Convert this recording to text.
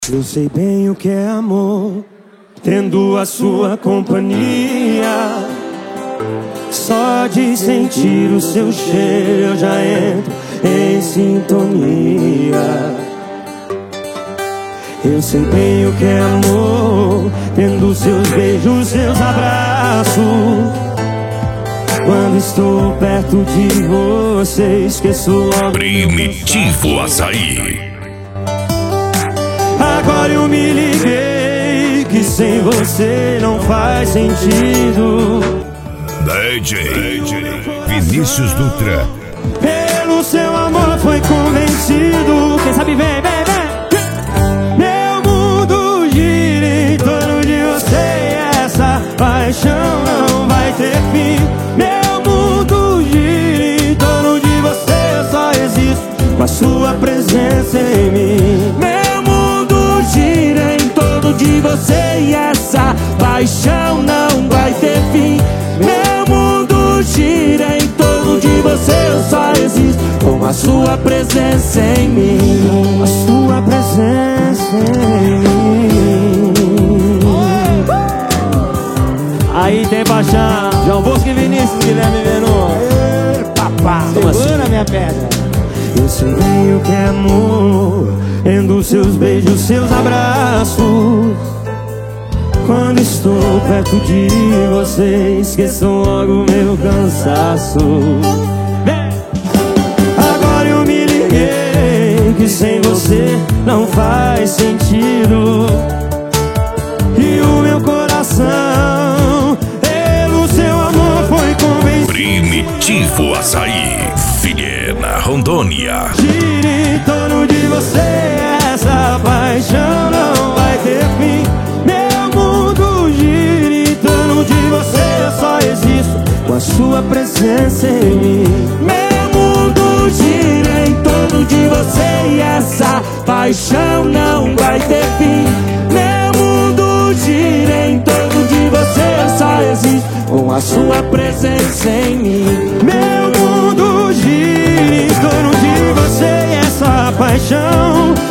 Eu sei bem o que é amor, tendo a sua companhia. Só de sentir o seu cheiro eu já entro em sintonia. Eu sei bem o que é amor, tendo seus beijos, seus abraços. Quando estou perto de você, esqueço logo Primitivo Açaí. Agora eu me liguei que sem você não faz sentido. DJ Vinícius Dutra. Pelo seu amor foi convencido. Quem sabe vem, vem, vem. Meu mundo gira em torno de você e essa paixão não vai ter fim. Meu mundo gira em torno de você, eu só existo com a sua presença em mim. Meu mundo gira em torno de você e essa paixão não vai ter fim. Meu mundo gira em torno de você, eu só existo com a sua presença em mim. A sua presença em mim. Aí tem paixão, João Bosco e Vinícius, Guilherme Menu. Papá, segura minha pedra. Eu sei bem o que é amor, tendo seus beijos, seus abraços. Quando estou perto de você, esqueço logo meu cansaço. Agora eu me liguei que sem você não faz sentido. E o meu coração, pelo seu amor foi convencido. Primitivo Açaí, Vilhena, Rondônia. Gira em torno de você, essa paixão não vai ter fim. Meu mundo gira em torno de você, eu só existo com a sua presença em mim. Meu mundo gira em torno de você e essa paixão não vai ter fim. Meu mundo gira em torno de você, eu só existo com a sua presença em mim. Meu mundo gira em torno de você e essa paixão